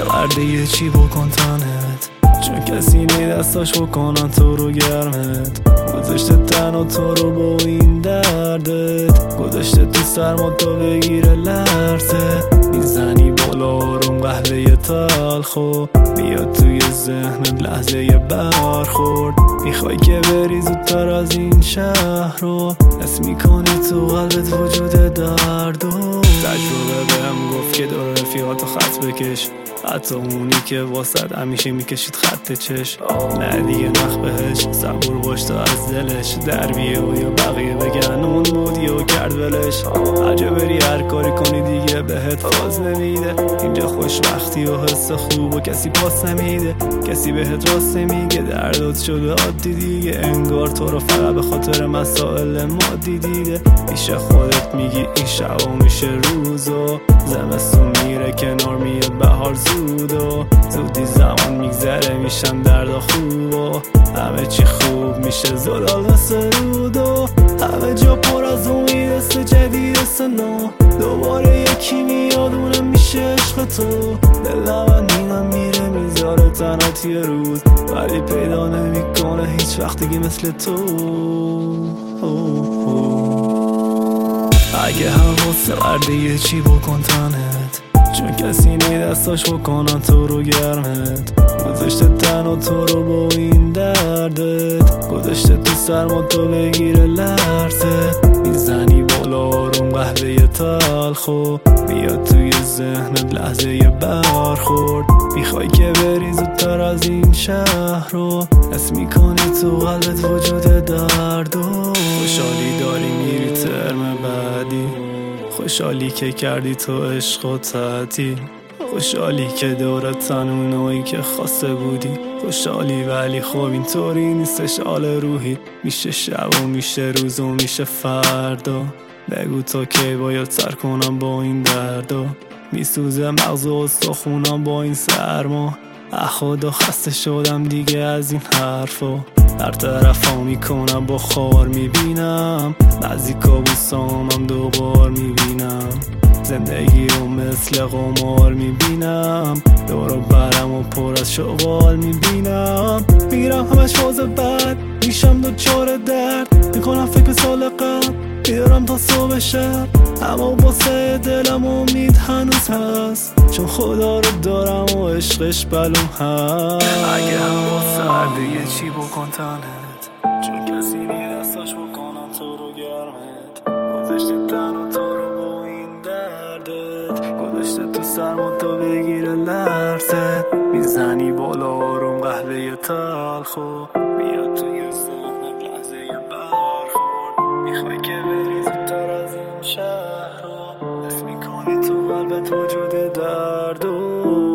ورده چی بکن تنت، چون کسی نی دستاش بکنن تو رو گرمت. گذاشته تنها تو رو با این دردت، گذاشته تو سرما تو بگیره لرزه. میزنی بالا آروم قهوه تلخو، میاد توی ذهنت لحظه برخورد. میخوای که بری زودتر از این شهر رو، حس میکنی تو قلبت وجود درد. و تجربه بهم گفت که دور رفیقاتو خط بکش، حتی اونی که واسد همیشه میکشید خط چش. نه دیگه نخ بهش، صبور باش تا از دلش در بیه و یا بقیه بگن اون بودی و کرد ولش. هرجا بری هر کاری کنی دیگه بهت فاز نمیده. اینجا خوشبختی و حس خوب و کسی پاس نمیده، کسی بهت راست نمیگه. دردت شده عادی دیگه، انگار تو رو فقط به خاطر مسائل مادی دیده. پیش خودت میگی این شب میشه روز و زمستون میره کنار میاد بهار زود و زودی زمان میگذره میشن دردا خوب و همه چی خوب میشه زلال مثل رود و همه جا پر از امید است جدید است نو. دوباره یکی میاد اونم میشه عشق تو. دلم اینم میره میذاره تنها یه روز، ولی پیدا نمیکنه هیچ وقت دیگه مثل تو. اگه حواس ورده چی بکن تنت، چون کسی نی دستاش بکنن تو رو گرمت. گذاشته تنها تو رو با این دردت، گذاشته تو سرما تو بگیره لرزه. میزنی بالا آروم قهوه تلخو، بیاد توی ذهنت لحظه برخورد. میخوای که بری زودتر از این شهر رو، حس میکنی تو قلبت وجود درد. و خوشحالی داری میری ترم بعدی، خوشحالی که کردی تو عشق و تعطیل، خوشحالی که دورت تنونایی که خواسته بودی. خوشحالی ولی خب اینطوری نیستش حال روحی، میشه شب و میشه روز و میشه فردا. بگو تا کی باید سر کنم با این دردا، میسوزه مغز و استخونم با این سرما. خدا خسته شدم دیگه از این حرفا، هر طرفا میکنم با خار میبینم، بعضی کابوسامم دوبار میبینم. زندگی رو مثل قمار میبینم، دورو برم و پر از شغال میبینم. میرم همش فاز بد، میشم دوچار درد، میکنم فکر سال قبل، میدارم تا صبح شب. اما واسه دلم امید هنوز هست، چون خدا رو دارم و عشقش بلوم هست. اگه هم واسه ورده چی بکن تنت، چون کسی نی دستاش بکنم تو رو گرمت. گذاشته تنها تو رو با این دردت، گذاشته تو سرما تو بگیره لرزه. میزنی بالا آروم قهوه تلخو، بیاد توی ذهنت لحظه برخورد. میخوای که بری زودتر از این شهر رو، حس میکنی تو قلبت وجود درد.